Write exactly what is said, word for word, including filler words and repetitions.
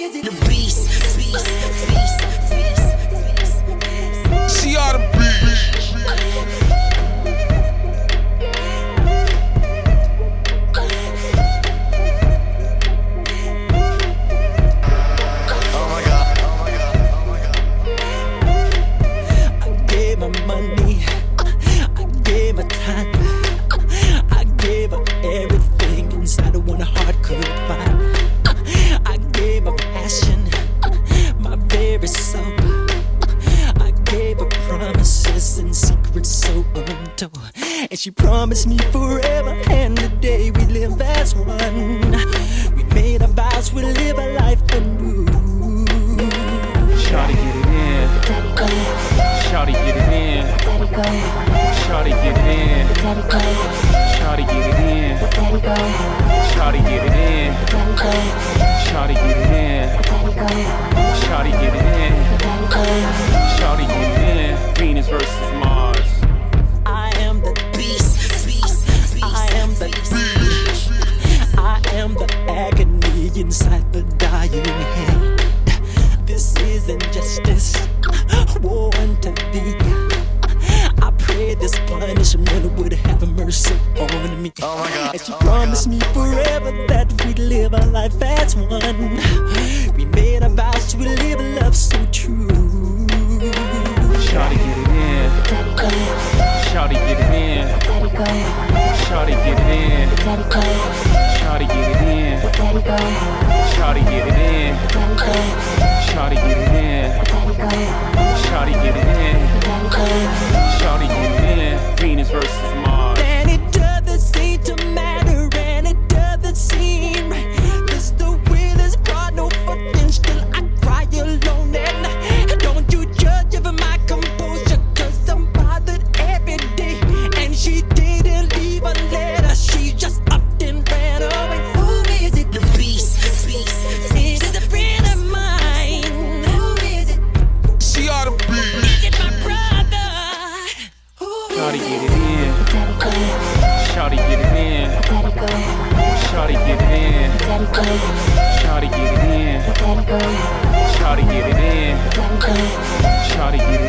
is it? The beast, beast, beast, beast, beast. See all the beast. Oh my God, oh my God, oh my God. I gave my money, I gave my time, I gave her everything inside of one heart could find. I gave her passion, my very soul. I gave her promises and secrets so untold. And she promised me forever, and the day we live as one. We made our vows, we live a life anew. Shawty get it in. Shawty get it in. Shawty get it in. Shawty get it in. Shawty get it in. Shawty get it in. Shawty get it in. Shawty get it in. Venus versus Mars. I am the beast, beast, I am the beast. I am the agony inside the dying hand. This is injustice, war unto thee. I pray this punishment would have mercy on me. Oh my God. And she Oh promised me forever that we'd live our life as one. We made our vows to live a love so true. Shawty get it in. Shawty get it in. Shawty get it in. Shawty get it in. Shawty get it in. Shawty get it in. Shawty get it in. Shawty get it in. Venus versus Mars. And it doesn't seem to matter, and it doesn't seem right. 'Cause the will is brought no fucking still I cry alone at night. Don't you judge over my composure, 'cause I'm bothered every day. And she didn't leave a letter, she just upped and ran away. Who is it? The beast, beast, beast. Is it a friend of mine? Who is it? See all the beast. Is it my brother? Who Shawty is get it? it in. Shawty get it in. Shawty get it in. Shawty get it in. Shawty get it in. Shawty get it in.